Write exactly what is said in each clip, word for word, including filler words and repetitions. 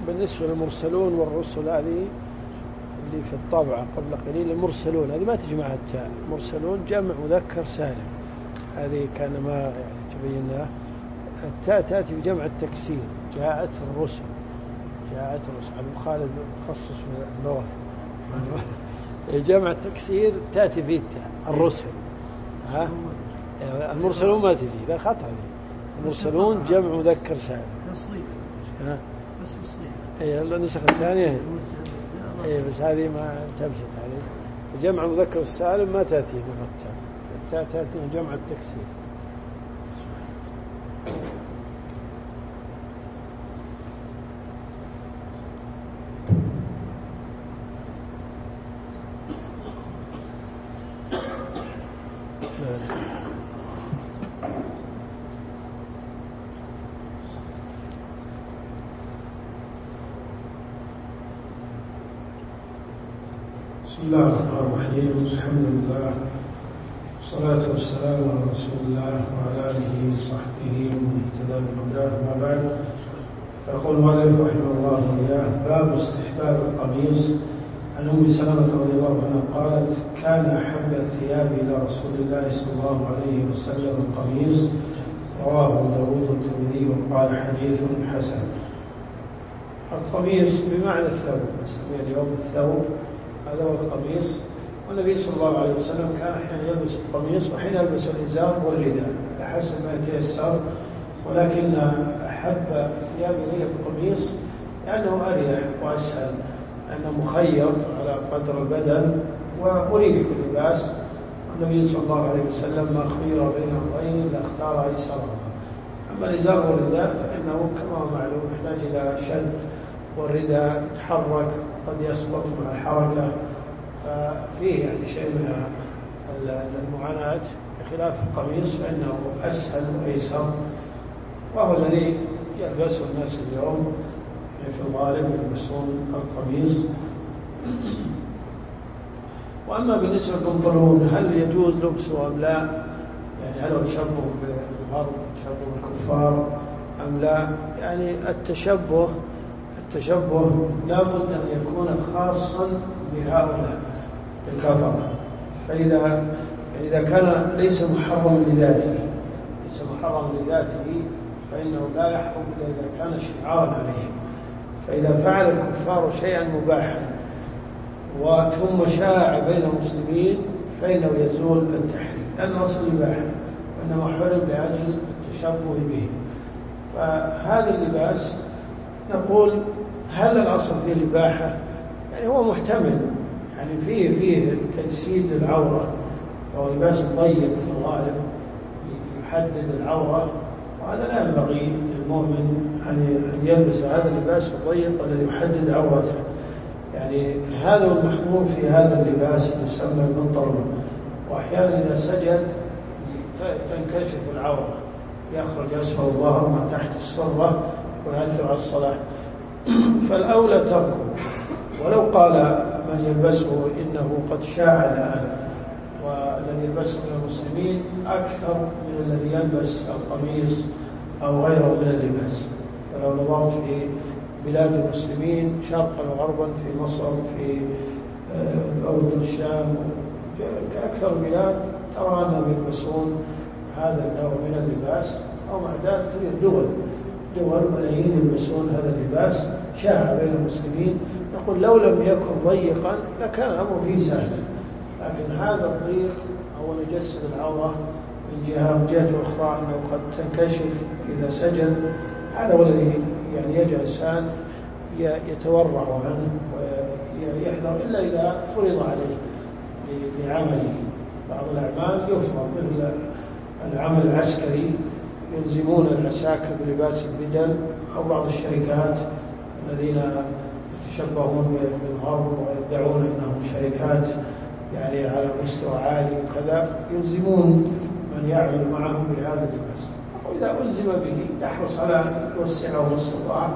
بالنسبة للمرسلون والرسل هذه اللي في الطبعة قبل قليل، المرسلون هذه ما تجي معها التاء، المرسلون جمع مذكر سالم، هذه كان ما يعني تبيناه. التاء تأتي بجمع التكسير، جاءت الرسل، جاءت الرسل. أبو خالد متخصص في اللغة. جمع التكسير تأتي فيه التاء، الرسل. ها المرسلون ما تجي، لا خطأ دي. المرسلون جمع مذكر سالم. ها بس بالصيغة. اي النسخة الثانية. اي بس هذه ما تمشي عليه. جمع مذكر السالم ما تأتي بالتاء، التاء تأتي من جمع التكسير. بسم الله الرحمن الرحيم. الحمد لله والصلاة والسلام على رسول الله وعلى آله وصحبه ومن اهتدى بهداه. ما بعد، يقول المؤلف رحمه الله إياه: باب استحباب القميص. عن أم سلمة رضي الله عنها قالت: كان أحب الثياب إلى رسول الله صلى الله عليه وسلم القميص. رواه أبو داود والترمذي وقال حديث حسن. القميص بمعنى الثوب، نسميه اليوم الثوب، هذا هو القميص. والنبي صلى الله عليه وسلم كان أحيانا يلبس القميص وحين يلبس الإزار والرداء حسب ما يتيسر، ولكن أحب الثياب إليه القميص لأنه أريح وأسهل، لأنه مخيط على قدر البدن وأريح في اللباس. النبي صلى الله عليه وسلم ما خير بين أمرين لاختار أيسرهما. أما الإزار والرداء فإنه كما هو معلوم يحتاج إلى شد، والرداء يتحرك قد يسقط مع الحركة، ففيه يعني شيء من المعاناة، بخلاف القميص فإنه أسهل وأيسر، وهو الذي يلبسه الناس اليوم. يعني في الغالب يلبسون القميص. وأما بالنسبة للبنطلون هل يجوز لبسه أم لا؟ يعني هل هو تشبه بالغرب، تشبه بالكفار أم لا؟ يعني التشبه التشبه لابد أن يكون خاصا بهؤلاء الكفرة. فإذا فإذا كان ليس محرما لذاته ليس محرما لذاته فإنه لا يحرم إلا إذا كان شعارا عليهم. فإذا فعل الكفار شيئا مباحا ثم شاع بين المسلمين فإنه يزول التحريم، لأن أصل إباحة، وإنما حرم لأجل التشبه به. فهذا اللباس نقول هل الأصل فيه الإباحة؟ يعني هو محتمل، يعني فيه فيه تجسيد العورة، وهو لباس ضيق في الغالب يحدد العورة، وهذا لا ينبغي للمؤمن أن يلبس هذا اللباس الضيق الذي يحدد عورته. يعني هذا المحمول في هذا اللباس يسمى البنطلون. وأحيانا إذا سجد تنكشف العورة، يخرج أسفل الظهر ما تحت السرة ويأثر على الصلاة، فالأولى تركه. ولو قال من يلبسه إنه قد شاع الآن، والذي يلبسه من المسلمين أكثر من الذي يلبس القميص أو غيره من اللباس. فلو نظرت في بلاد المسلمين شرقا وغربا، في مصر، في أردن، الشام، كأكثر البلاد ترى أنهم يلبسون هذا النوع من اللباس، أو مع ذلك دول دول ملايين يلبسون هذا اللباس شاع بين المسلمين. نقول لو لم يكن ضيقا لكان الأمر فيه سهلا، لكن هذا الضيق هو يجسد العورة من جهة، من جهة أخرى أنه قد تنكشف إذا سجد. هذا هو الذي يعني يجعل الإنسان يتورع عنه ويحذر، إلا إذا فرض عليه لعمله. بعض الأعمال يفرض، مثل العمل العسكري يلزمون العساكر بلباس البدل، أو بعض الشركات الذين يتشبهون بالغرب ويدعون أنهم شركات يعني على مستوى عالي وكذا، يلزمون من يعمل معهم بهذا اللباس. وإذا ألزم به يحرص على أن يوسعه ما استطاع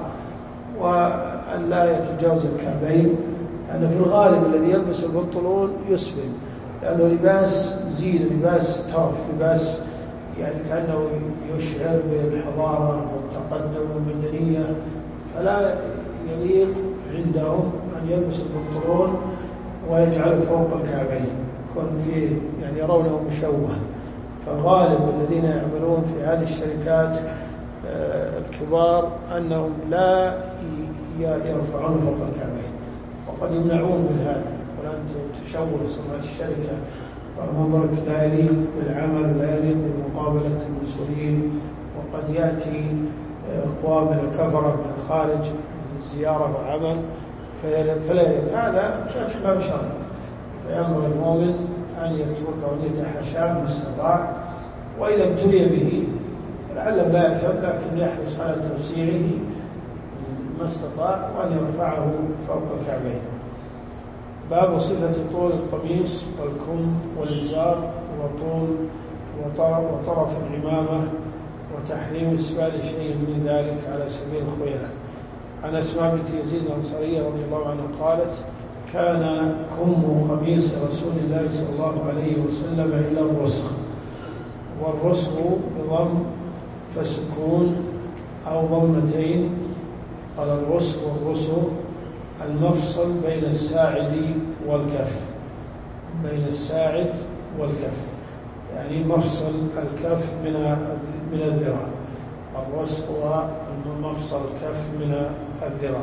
وأن لا يتجاوز الكعبين، لأن في الغالب الذي يلبس البنطلون يسبل، لأنه لباس زين، لباس ترف، لباس يعني كأنه يشعر بالحضارة والتقدم والمدنية، فلا يليق عندهم أن يلبس البنطلون ويجعل فوق الكعبين، يكون فيه يعني يرونه مشوه. فالغالب الذين يعملون في هذه الشركات الكبار أنهم لا يرفعون فوق الكعبين، وقد يمنعون من هذا، ولن تشوه سمعة الشركة ومنظرك لا يليق بالعمل ولا يليق بمقابلة المسؤولين. وقد يأتي أقوام من الكفرة من الخارج زيارة وعمل فلا هذا فتح باب شر، فينبغي المؤمن أن يتركه وأن يتحاشاه ما استطاع، وإذا ابتلي به لعله لا يفهم لكن يحرص على توسيعه ما استطاع وأن يرفعه فوق الكعبين. باب صفة طول القميص والكم والإزار وطول وطرف العمامة وتحريم إسبال شيء من ذلك على سبيل الخيلاء. عن أسماء بنت يزيد الأنصارية رضي الله عنها قالت: كان كم قميص رسول الله صلى الله عليه وسلم إلى الرسغ، والرسغ بضم فسكون أو ضمتين. قال الرسغ والرسغ المفصل بين الساعد والكف، بين الساعد والكف يعني مفصل الكف من من الذراع، الرسغ هو مفصل الكف من الذراع.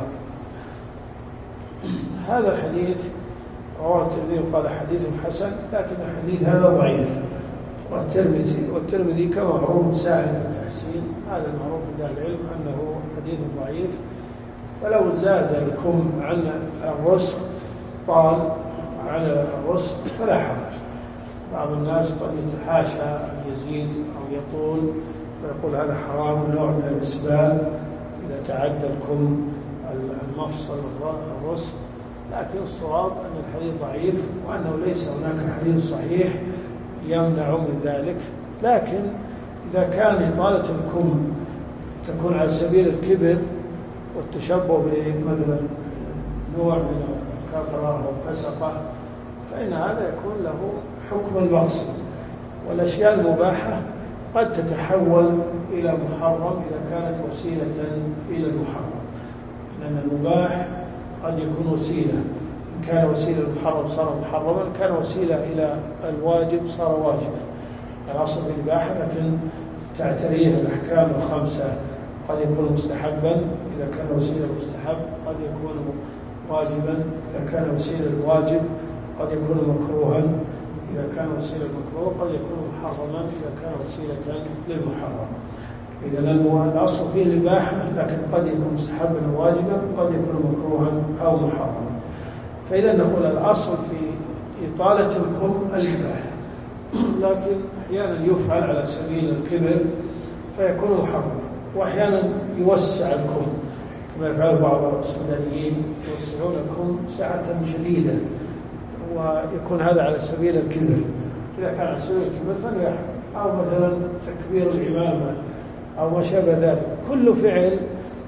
هذا الحديث رواه الترمذي وقال حديث حسن، لكن الحديث هذا ضعيف. والترمذي والترمذي كما معروف ساعد التحسين، هذا المعروف عند أهل العلم أنه حديث ضعيف. فلو زاد الكم عن الرسغ طال على الرسغ فلا حرج. بعض الناس قد يتحاشى أن يزيد أو يطول ويقول هذا حرام، نوع من الإسبال إذا تعدى الكم المفصل الرسغ، لكن الصواب أن الحديث ضعيف وأنه ليس هناك حديث صحيح يمنع من ذلك. لكن إذا كان إطالة الكم تكون على سبيل الكبر والتشبه بمثلا نوع من الكثرة أو الفسقة فإن هذا يكون له حكم المقصد. والأشياء المباحة قد تتحول إلى محرم إذا كانت وسيلة إلى المحرم، لأن المباح قد يكون وسيلة، إن كان وسيلة المحرم صار محرما، إن كان وسيلة إلى الواجب صار واجبا. الأصل في الإباحة لكن تعتريه الأحكام الخمسة، قد يكون مستحبا إذا كان وسيلة مستحب، قد يكون واجبا إذا كان وسيلة الواجب، قد يكون مكروها إذا كان وسيلة المكروه، قد يكون محرما إذا كان وسيلة للمحرم. إذا الأصل فيه الإباحة لكن قد يكون مستحبا وواجبا، قد يكون مكروها أو محرما. فإذا نقول الأصل في إطالة الكم الإباحة، لكن أحيانا يفعل على سبيل الكبر فيكون محرما، وأحيانا يوسع الكم كما يفعل بعض السودانيين، يوسعون الكم سعة شديدة ويكون هذا على سبيل الكبر. إذا كان على سبيل الكبر فليحرم، أو مثلا تكبير العمامة أو ما شابه ذلك. كل فعل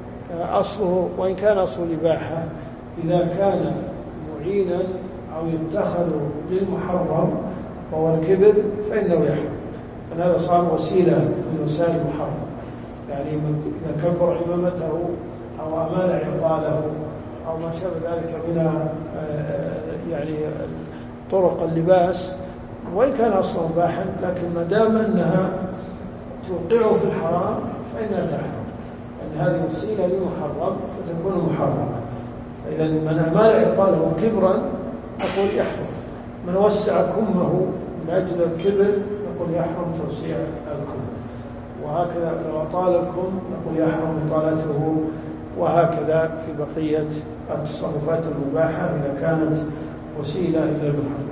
أصله وإن كان أصل الإباحة إذا كان معينا أو يتخذ للمحرم وهو الكبر فإنه يحرم، لأن هذا صار وسيلة من وسائل المحرم. يعني إذا كبر عمامته أو أمال عقاله أو ما شابه ذلك من يعني طرق اللباس، وإن كان أصلا مباحا لكن ما دام أنها توقعه في الحرام فإنها تحرم، لأن هذه وسيلة لمحرم فتكون محرمة. فإذا من أمال عقاله كبرا نقول يحرم، من وسع كمه من أجل الكبر نقول يحرم توسيع الكم، وهكذا لو أطال الكم نقول يحرم إطالته، وهكذا في بقية التصرفات المباحة إذا كانت وسيلة إلى المحرم.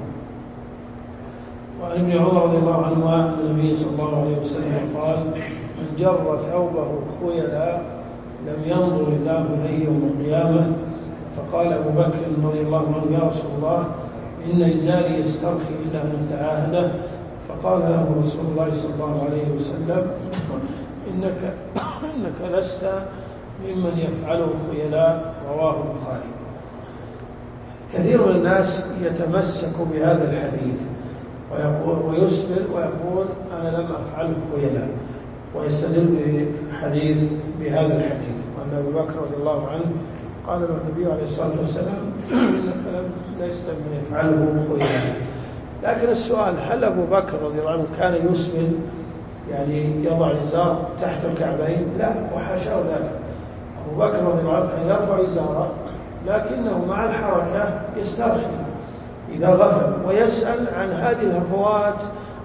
وعن ابن عمر رضي الله عنهما عن النبي صلى الله عليه وسلم قال: من جر ثوبه خيلا لم ينظر الله إليه يوم القيامة. فقال أبو بكر رضي الله عنه: يا رسول الله إن إزاري يسترخي إلا أن أتعاهده. فقال له رسول الله صلى الله عليه وسلم: إنك, إنك لست ممن يفعله خيلاء. رواه البخاري. كثير من الناس يتمسك بهذا الحديث ويقول ويسبل ويقول أنا لم أفعله خيلاء، ويستدل بحديث في هذا الحديث، وأن أبي بكر رضي الله عنه قال له النبي عليه الصلاة والسلام إنك لست من يفعله خيلا. لكن السؤال، هل أبو بكر رضي الله عنه كان يسبل يعني يضع الإزار تحت الكعبين؟ لا، وحاشاه ذلك. أبو بكر رضي الله عنه كان يرفع إزاره لكنه مع الحركة يسترخي إذا غفل ويسأل عن هذه الهفوات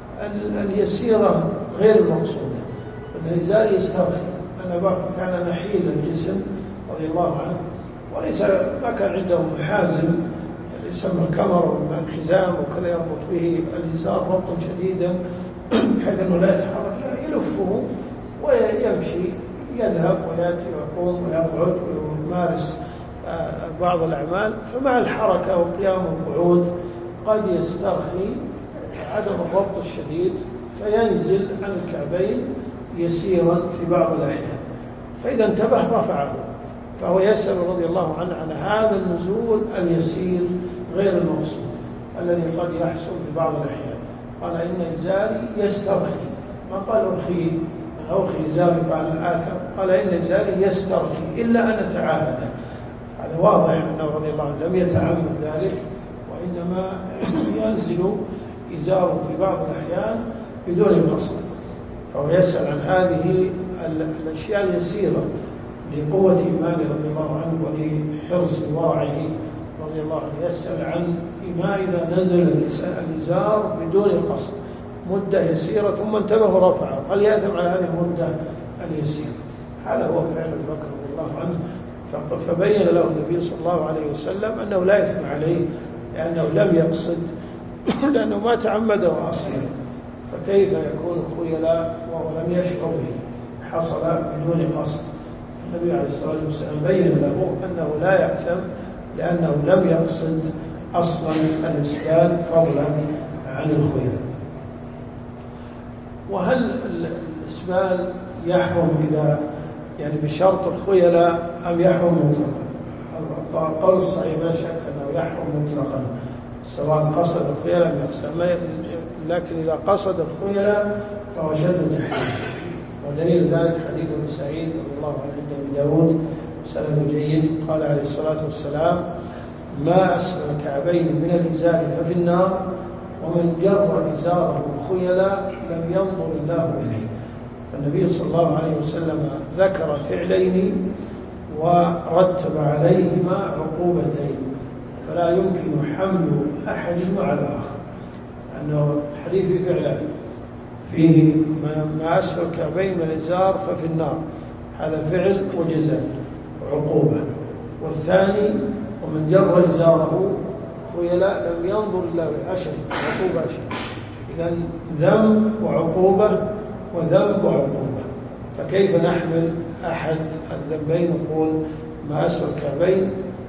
اليسيرة غير المقصودة، أن الإزار يسترخي. أن أبو بكر كان نحيل الجسم رضي الله عنه، وليس ما كان عنده محازم يسمى الكمر والحزام وكذا يربط به الإزار ربطا شديدا بحيث أنه لا يتحرك، لا يلفه ويمشي، يذهب ويأتي ويقوم ويقعد ويمارس بعض الأعمال. فمع الحركة والقيام والقعود قد يسترخي عدم الربط الشديد فينزل عن الكعبين يسيرا في بعض الأحيان، فإذا انتبه رفعه. فهو يسأل رضي الله عنه عن هذا النزول اليسير غير المقصود الذي قد يحصل في بعض الأحيان. قال إن إزاري يسترخي، ما قال أرخي أنا أرخي إزاري فعل الآثر، قال إن إزاري يسترخي إلا أن أتعاهده. هذا واضح أنه رضي الله عنه لم يتعمد ذلك، وإنما ينزل إزاره في بعض الأحيان بدون قصد. فهو يسأل عن هذه الأشياء اليسيرة لقوة إيمانه رضي الله عنه ولحرص ورعه رضي الله عنه. يسأل عن ما إذا نزل الإزار بدون قصد مدة يسيرة ثم انتبه ورفعه، هل يأثم على هذه المدة اليسيرة؟ هذا هو فعل أبي بكر رضي الله عنه. فبين له النبي صلى الله عليه وسلم أنه لا يثم عليه لأنه لم يقصد لأنه ما تعمده أصلا، فكيف يكون خيلا وهو لم يشعر به، حصل بدون قصد. النبي عليه الصلاة والسلام بين له أنه لا يأثم لأنه لم يقصد أصلا الإسبال فضلا عن الخيل. وهل الإسبال يحرم إذا يعني بشرط الخيلاء أم يحرم مطلقا؟ قول الصحيح لا شك أنه يحرم مطلقا سواء قصد الخيلاء أم يقصد، لكن إذا قصد الخيلاء فهو شد تحريم. ودليل ذلك حديث ابن سعيد رضي الله عنه عند أبي داود سند جيد، قال عليه الصلاة والسلام: ما أسفل الكعبين من الإزار ففي النار، ومن جر إزاره خيلا لم ينظر الله إليه. فالنبي صلى الله عليه وسلم ذكر فعلين ورتب عليهما عقوبتين، فلا يمكن حمل أحدهما على الآخر، لأنه الحديث في فعلان، فيه ما أسفل الكعبين من الإزار ففي النار، هذا فعل وجزاء وعقوبة. والثاني: ومن جر إزاره خيلا لم ينظر إلا بالأشر، عقوبة أشر. إذن ذنب وعقوبة وذنب وعقوبة، فكيف نحمل أحد الذنبين نقول ما أسفل الكعبين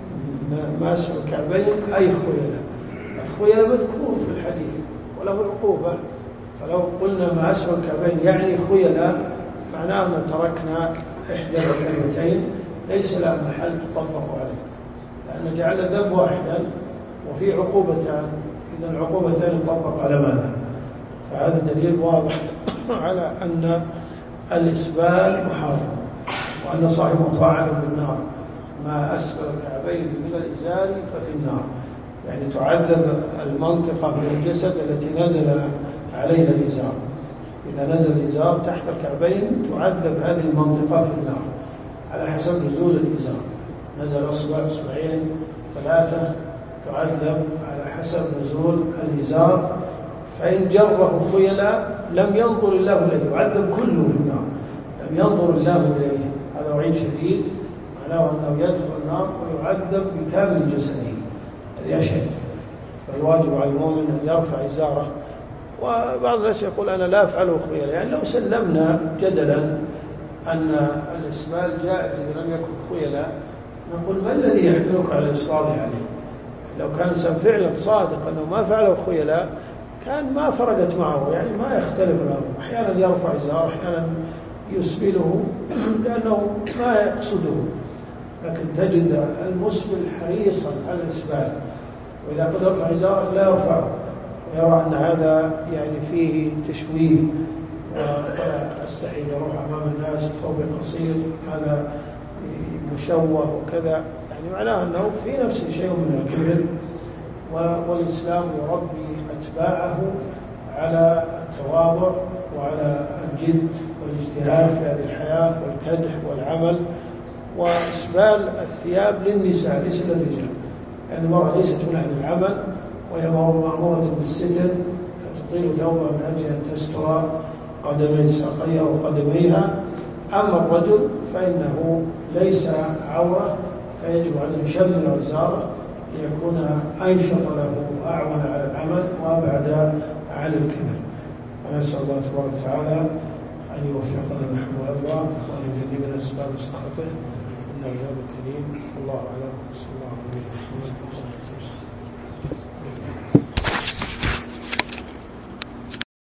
ما أسفل الكعبين أي خيلا؟ الخيلا مذكور في الحديث وله عقوبة، فلو قلنا ما أسفل الكعبين يعني خيلا معناه أن تركنا إحدى الكلمتين ليس لها محل تطبق عليه، لأن جعل الذنب واحدا وفي عقوبتان، إذا العقوبتان تطبق على ماذا؟ فهذا دليل واضح على أن الإسبال محرم، وأن صاحبه طاعن بالنار. ما أسفل الكعبين من الإزار ففي النار، يعني تعذب المنطقة من الجسد التي نزل عليها الإزار. إذا نزل الإزار تحت الكعبين تعذب هذه المنطقة في النار على حسب نزول الإزار. نزل أصبع أصبعين ثلاثة تعذب على حسب نزول الإزار. فإن جره خيلا لم ينظر الله إليه، يعذب كله في النار، لم ينظر الله إليه. هذا وعيد شديد، معناه أنه يدخل النار ويعذب بكامل جسده، هذا شيء. فالواجب على المؤمن أن يرفع إزاره. وبعض الناس يقول أنا لا أفعله خيلا، يعني لو سلمنا جدلا أن الإسبال جائز إذا لم يكن خيلا، نقول ما الذي يحملك على الإصرار عليه؟ لو كان فعلا صادق أنه ما فعله خيلا كان ما فرقت معه، يعني ما يختلف الأمر. أحيانا يرفع إزاره، أحيانا يسبله لأنه ما يقصده، لكن تجد المسبل حريصا على الإسبال، وإذا قد رفع إزاره لا يرفعه، ويرى أن هذا يعني فيه تشويه أستحي أروح أمام الناس ثوبي قصير هذا مشوه وكذا، يعني معناه أنه في نفسه شيء من الكبر. والإسلام يربي أتباعه على التواضع وعلى الجد والاجتهاد في هذه الحياة والكدح والعمل وإسبال الثياب للنساء ليس للرجال، يعني المرأة ليست من أهل العمل وهي مأمورة بالستر فتطيل ثوبها من أجل أن تستر قدمي ساقيها وقدميها. أما الرجل فإنه ليس عورة فيجب أن يشمل وزاره ليكون أنشط له وأعون على العمل وأبعد عن الكبر. ونسأل الله تبارك وتعالى أن يوفقنا نحو الله وأن يجنبنا أسباب سخطه إنه جواد كريم. الله أعلم. صلى الله عليه وسلم.